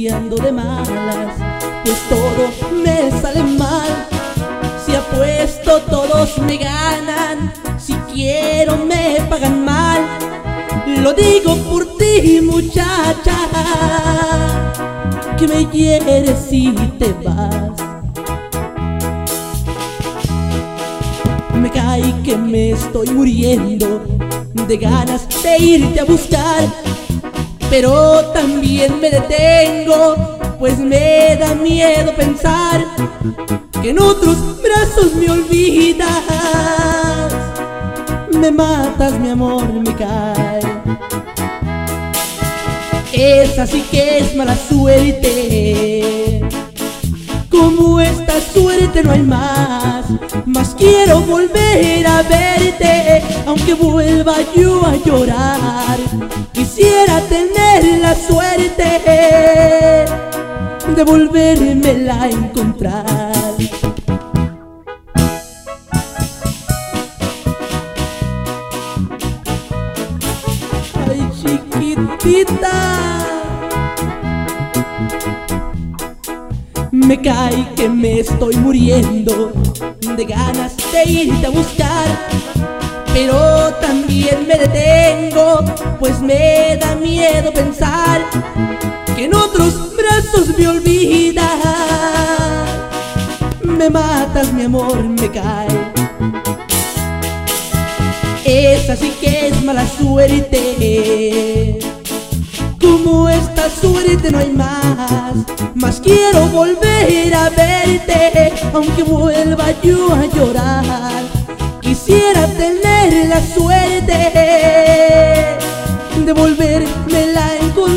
ando de malas, pues todo me sale mal. Si apuesto todos me ganan, si quiero me pagan mal. Lo digo por ti, muchacha, que me hieres si te vas. Me cae que me estoy muriendo de ganas de irte a buscar, pero también me detengo, pues me da miedo pensar que en otros brazos me olvidas. Me matas, mi amor, me cae. Esa sí que es mala suerte, como esta suerte no hay más. Mas quiero volver a verte, aunque vuelva yo a llorar. Quisiera tener la suerte de volvérmela a encontrar. Ay, chiquitita, me cae que me estoy muriendo de ganas de irte a buscar, pero también me detengo, pues me da miedo pensar que en otros brazos me olvidas. Me matas, mi amor, me cae. Esa sí que es mala suerte, como esta suerte no hay más. Mas quiero volver a verte, aunque vuelva yo a llorar. Quisiera tener la suerte de volvérmela a encontrar.